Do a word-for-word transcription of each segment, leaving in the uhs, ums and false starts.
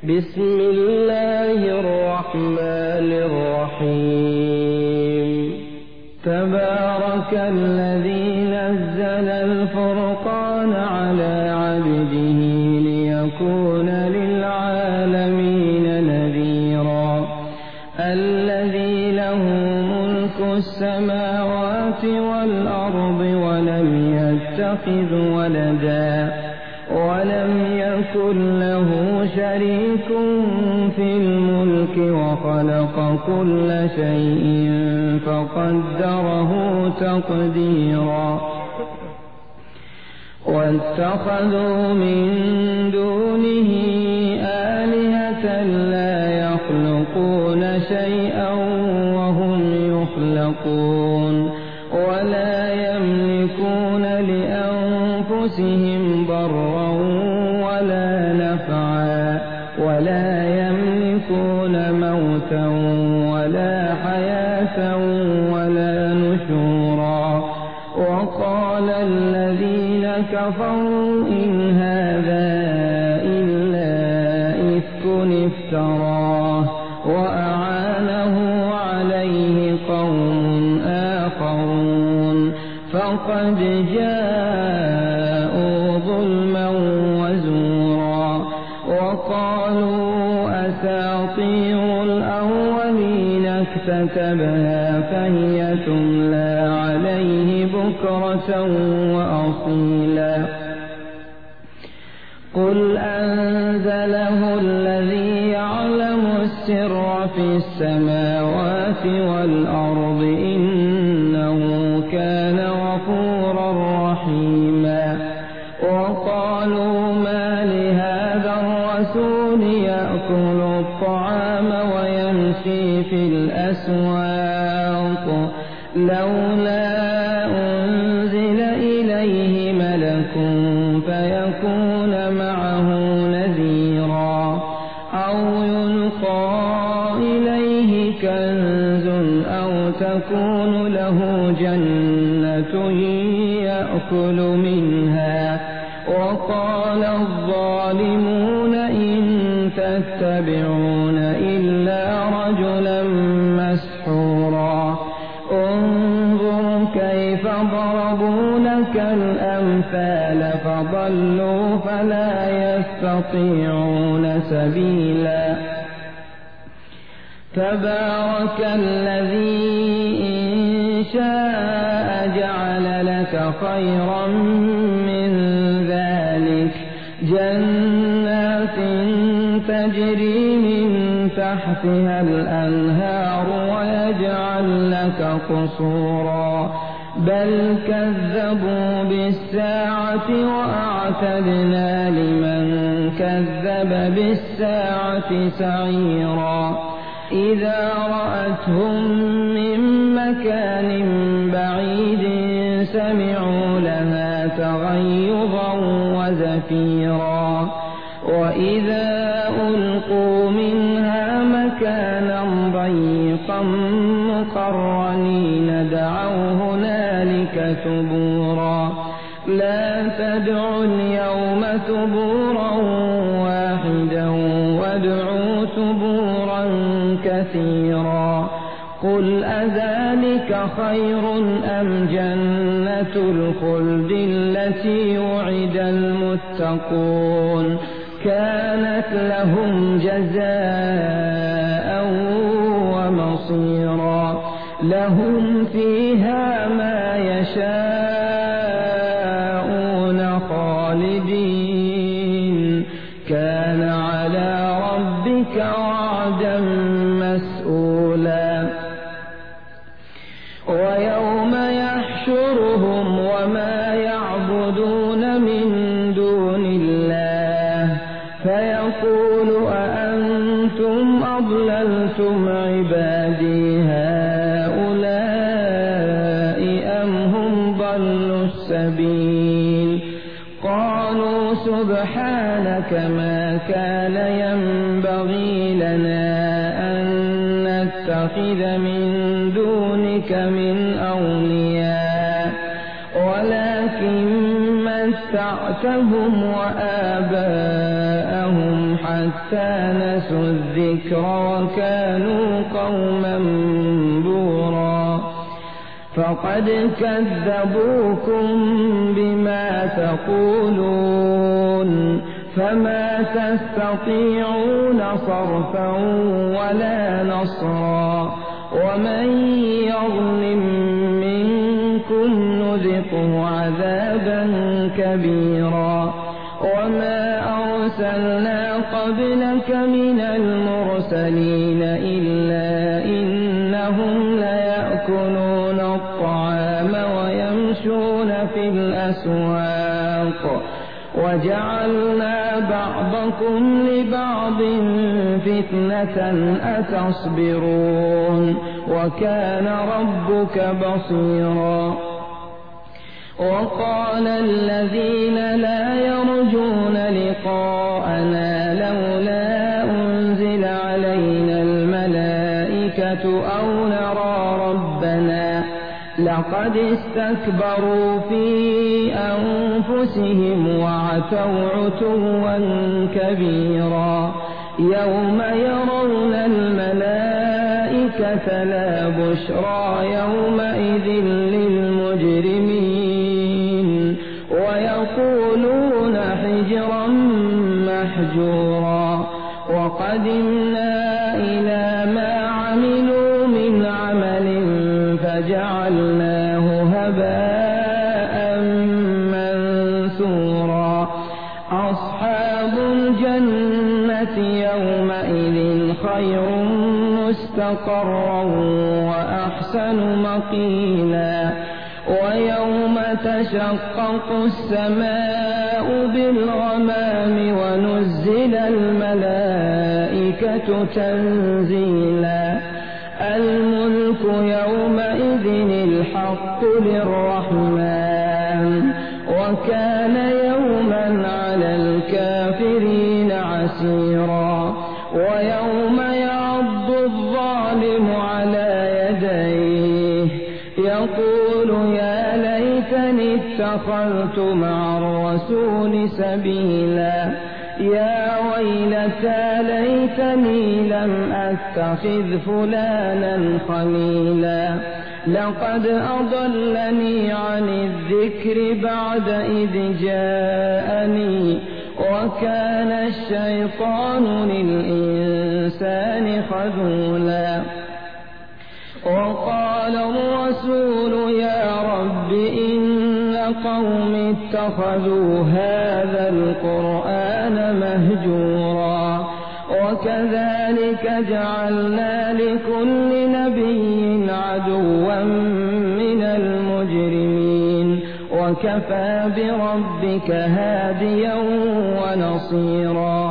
بسم الله الرحمن الرحيم تبارك الذي نزل الفرقان على عبده ليكون للعالمين نذيرا الذي له ملك السماوات والأرض ولم يتخذ ولدا ولم يكن له شريك في الملك وخلق كل شيء فقدره تقديرا واتخذوا من دونه آلهة لا يخلقون شيئا وهم يخلقون ولا يملكون لأنفسهم ضرا ولا نفعا ولا يملكون موتا ولا حياة ولا نشورا وقال الذين كفروا إن هذا إلا إفك افتراه وأعانه عليه قوم آخرون فقد جاءوا ظلما وزورا وقالوا أساطير الأولين اكتتبها فهي تملى عليه بكرة وأصيلا قل أنزله الذي يعلم السر في السماوات والأرض إنه كان غفورا رحيما وقالوا ما لهذا الرسول يأكل الطعام ويمشي في الأسواق لولا أنزل إليه ملك فيكون معه نذيرا أو يلقى إليه كنز أو تكون له جنة يأكل منها وقال الظالمون إن تتبعون إلا رجلا مسحورا انظر كيف ضربوا لك الأمثال فضلوا فلا يستطيعون سبيلا تبارك الذي إن شاء جعل لك خيرا من ذلك جنات تجري من تحتها الأنهار ويجعل لك قصورا بل كذبوا بالساعة وأعتدنا لمن كذب بالساعة سعيرا إذا رأتهم من مكان بعيد سمعوا لها تغيظا وزفيرا وإذا ألقوا منها مكانا ضيقا مقرنين دعوا هنالك ثبورا لا تدعوا اليوم ثبورا واحدا وادعوا ثبورا كثيرا قل أذلك خير أم جنة الخلد التي وعد المتقون كانت لهم جزاء ومصيرا لهم فيها ما يشاءون خالدين كان على ربك وعدا مسئولا ويوم يحشرهم وما يعبدون من دون الله فيقول أأنتم أضللتم عبادي هؤلاء أم هم ضلوا السبيل قالوا سبحانك ما كان ينبغي لنا أن نتخذ من دونك من أولياء ولكن متعتهم وآباءهم حتى نسوا الذكر وكانوا قوما بورا فقد كذبوكم بما تقولون فما تستطيعون صرفا ولا نصرا ومن يظلم منكم نذقه عذابا كبيرا وما أرسلنا قبلك من المرسلين إلا إنهم ليأكلون الطعام ويمشون في الأسواق وجعلنا بعضكم لبعض فتنة أتصبرون وكان ربك بصيرا وقال الذين لا يرجون لقاءنا لولا أنزل علينا الملائكة أو نرى ربنا لقد استكبروا في أنفسهم وعتوا عتوا كبيرا يوم يرون الملائكة لا بشرى يومئذ للمجرمين ويقولون حجرا محجورا وقدمنا إلى ما عملوا من عمل فجعلناه هباء منثورا أصحاب الجنة يومئذ خير مستقرا وأحسن مقيلا ويوم تشقق السماء بالغمام ونزل الملائكة تنزيلا الملك يومئذ الحق للرحمن وكان يوما على الكافرين عسيرا ويوم يعض الظالم على يديه يقول يا ليتني اتخذت مع الرسول سبيلا يا ويلتى ليتني لم أتخذ فلانا خليلا لقد أضلني عن الذكر بعد إذ جاءني وكان الشيطان للإنسان خذولا وقال الرسول يا رب إن قوم اتخذوا هذا القرآن مهجورا وكذلك جعلنا لكل نبي عدوا من المجرمين وكفى بربك هاديا ونصيرا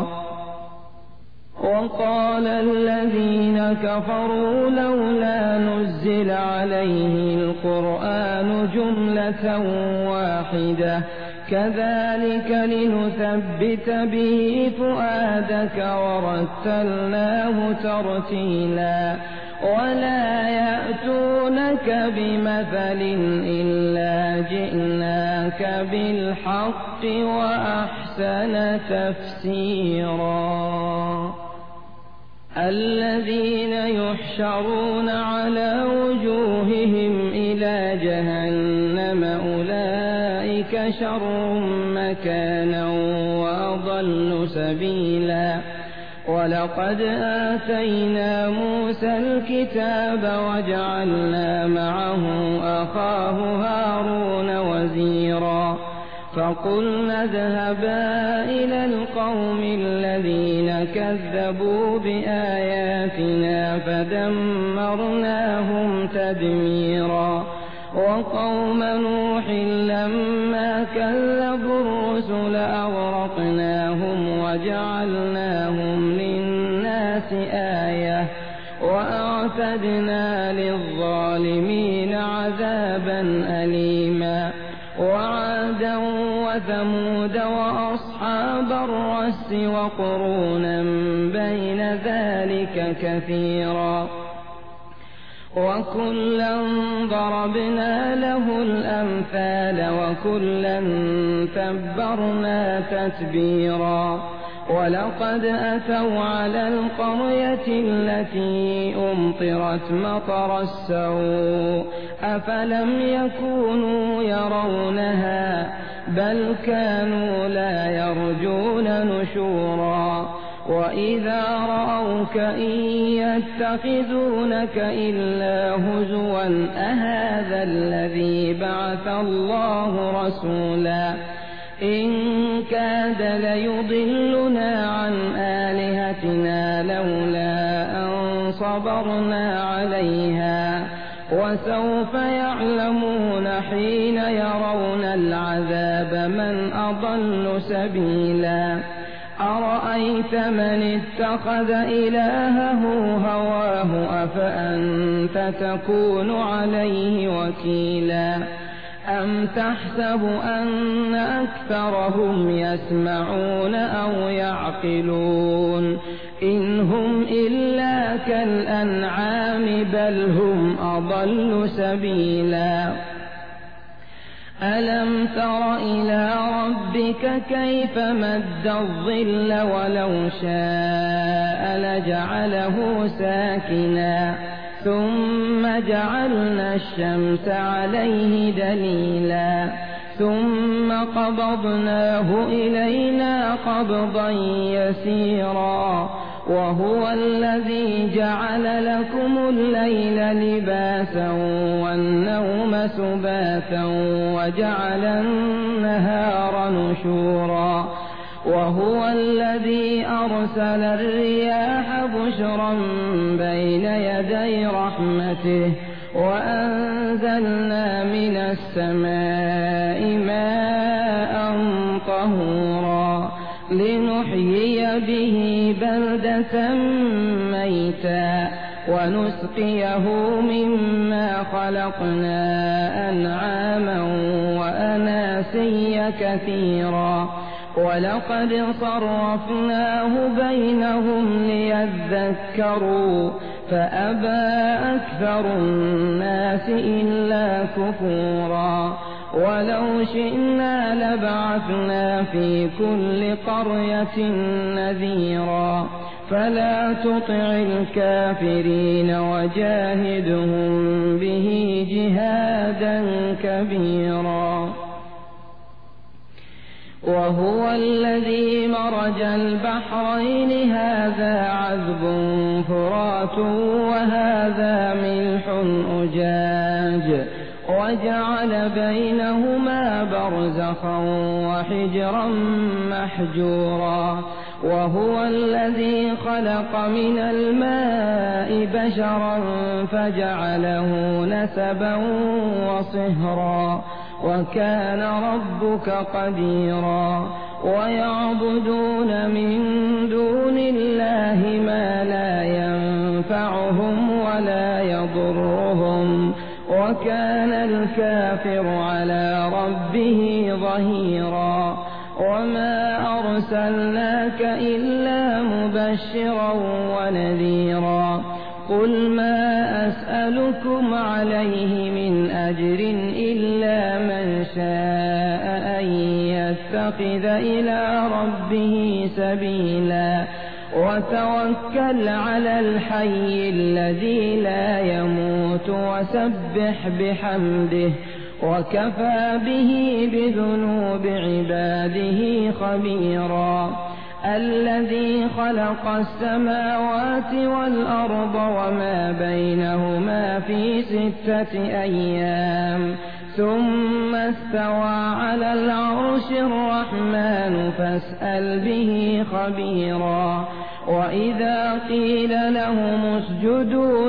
وقال الذين كفروا لولا نزل عليه القرآن جملة واحدة كذلك لنثبت به فؤادك ورتلناه ترتيلا ولا يأتونك بمثل إلا جئناك بالحق وأحسن تفسيرا الذين يحشرون على وجوههم إلى جهنم أولئك شر مكانا وأضل سبيلا ولقد آتينا موسى الكتاب وجعلنا معه أخاه هارون وزيرا فقلنا اذهبا إلى القوم الذين كذبوا بآياتنا فدمرناهم تدميرا وقوم نوح لما كذبوا الرسل أغرقناهم وجعلناهم للناس آية وأعتدنا للظالمين عذابا أليما وعادا وثمود وأصحاب الرس وقرونا بين ذلك كثيرا وكلا ضربنا له الأمثال وكلا تبرنا تتبيرا ولقد أتوا على القرية التي أمطرت مطر السوء أفلم يكونوا يرونها بل كانوا لا يرجون نشورا وإذا رأوك إن يتخذونك إلا هزوا أهذا الذي بعث الله رسولا إن كاد ليضلنا عن آلهتنا لولا أن صبرنا عليها وسوف يعلمون حين يرون العذاب من أضل سبيلا أرأيت من اتخذ إلهه هواه أفأنت تكون عليه وكيلا أم تحسب أن أكثرهم يسمعون أو يعقلون إن هم إلا كالأنعام بل هم أضل سبيلا ألم تر إلى ربك كيف مد الظل ولو شاء لجعله ساكنا ثم جعلنا الشمس عليه دليلا ثم قبضناه إلينا قبضا يسيرا وهو الذي جعل لكم الليل لباسا والنوم سباتا وجعل النهار نشورا وهو الذي أرسل الرياح بشرا بين يدي رحمته وأنزلنا من السماء ماء طهورا لنحيي به بلدة ميتا ونسقيه مما خلقنا أنعاما وأناسيا كثيرا ولقد صرفناه بينهم ليذكروا فأبى أكثر الناس إلا كفورا ولو شئنا لبعثنا في كل قرية نذيرا فلا تطع الكافرين وجاهدهم به جهادا كبيرا وهو الذي مرج البحرين هذا عذب فرات وهذا ملح أجاج وجعل بينهما برزخا وحجرا محجورا وهو الذي خلق من الماء بشرا فجعله نسبا وصهرا وكان ربك قديرا ويعبدون من دون الله ما لا ينفعهم ولا يضرهم وكان الكافر على ربه ظهيرا وما أرسلناك إلا مبشرا ونذيرا قل ما أسألكم عليه من أجر إلا من شاء أن يتخذ إلى ربه سبيلا وتوكل على الحي الذي لا يموت وسبح بحمده وكفى به بذنوب عباده خبيرا الذي خلق السماوات والأرض وما بينهما في ستة أيام ثم استوى على العرش الرحمن فاسأل به خبيرا وإذا قيل لهم اسجدوا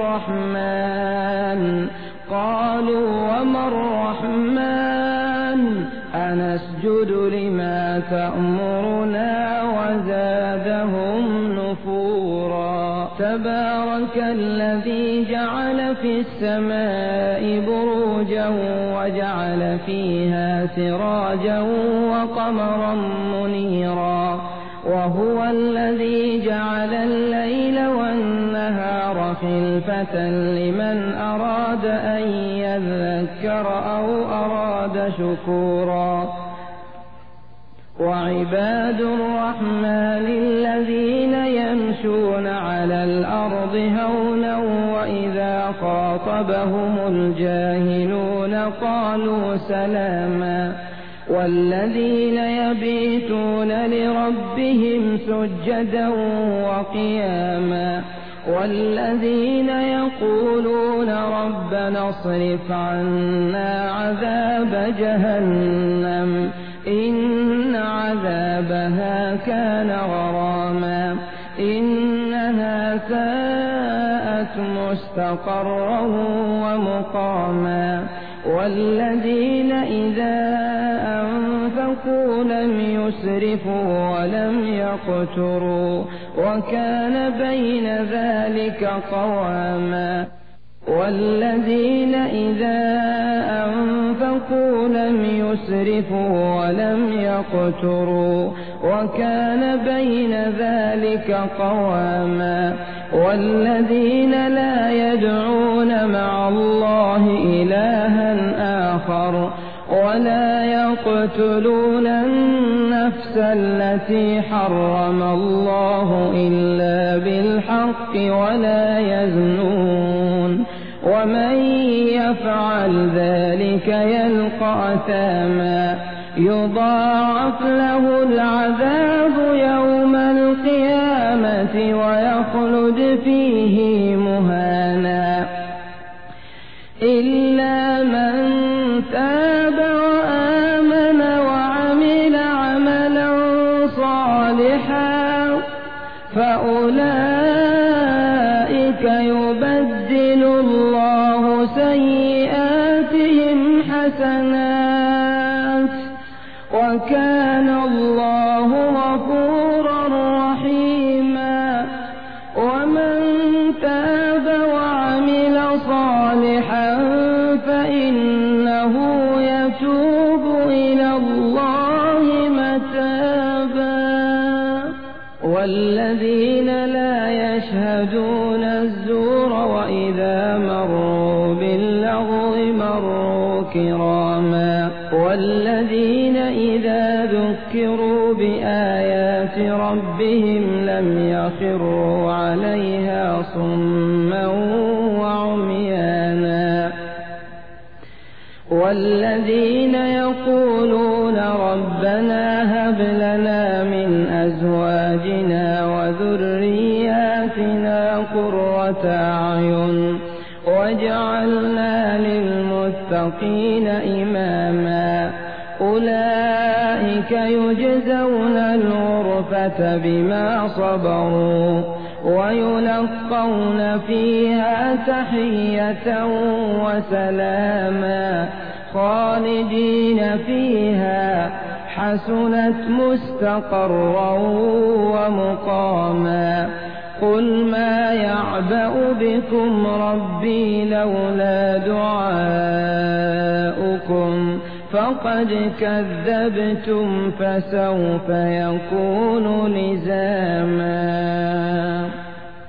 للرحمن قالوا وما الرحمن أنسجد لما تأمرنا وزادهم نفورا تبارك الذي جعل في السماء بروجا وجعل فيها سراجا وقمرا منيرا وهو الذي جعل الليل والنهار خلفة لمن أراد أن يذكر أو أراد شكورا وعباد الرحمن الذين يمشون على الأرض هونا وإذا خاطبهم الجاهلون قالوا سلاما والذين يبيتون لربهم سجدا وقياما والذين يقولون ربنا اصرف عنا عذاب جهنم إن عذابها كان غراما إنها ساءت مستقرا ومقاما والذين إذا أنفقوا لم يسرفوا ولم يقتروا وكان بين ذلك قواما والذين إذا أنفقوا لم يسرفوا ولم يقتروا وكان بين ذلك قواما والذين لا يدعون مع الله إلها آخر ولا يقتلون النفس التي حرم الله إلا بالحق ولا يزنون ومن يفعل ذلك يلقى أثاما يضاعف له العذاب يوم القيامة ويخلد فيه مهانا إلا من تاب وآمن وعمل عملا صالحا فأولئك يبدل الله سيئاتهم حسنات وكان الله غفورا رحيما ومن تاب وعمل صالحا فإنه يتوب إلى الله متابا والذين لا يشهدون الزور وإذا مروا باللغو مروا كراما والذين إذا ذكروا بآيات ربهم لم يخروا عليها صما وعميانا والذين يقولون ربنا هب لنا من أزواجنا وذرياتنا قرة أعين واجعلنا للمتقين إماما أولئك يجزون الغرفة بما صبروا ويلقون فيها تحية وسلاما خالدين فيها حسنت مستقرا ومقاما قل ما يعبأ بكم ربي لولا دعاؤكم فقد كذبتم فسوف يكون لزاما.